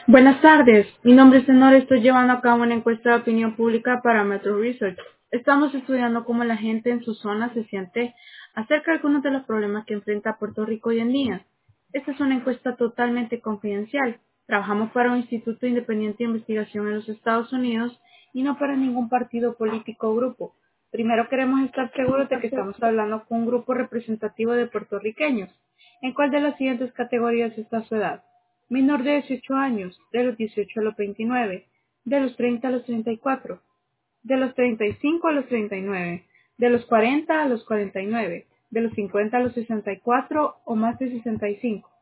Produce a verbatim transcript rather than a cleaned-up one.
Buenas tardes, mi nombre es Tenor, estoy llevando a cabo una encuesta de opinión pública para Metro Research. Estamos estudiando cómo la gente en su zona se siente acerca de algunos de los problemas que enfrenta Puerto Rico hoy en día. Esta es una encuesta totalmente confidencial. Trabajamos para un instituto independiente de investigación en los Estados Unidos y no para ningún partido político o grupo. Primero queremos estar seguros de que estamos hablando con un grupo representativo de puertorriqueños. ¿En cuál de las siguientes categorías está su edad? Menor de dieciocho años, de los dieciocho a los veintinueve, de los treinta a los treinta y cuatro, de los treinta y cinco a los treinta y nueve, de los cuarenta a los cuarenta y nueve, de los cincuenta a los sesenta y cuatro o más de sesenta y cinco.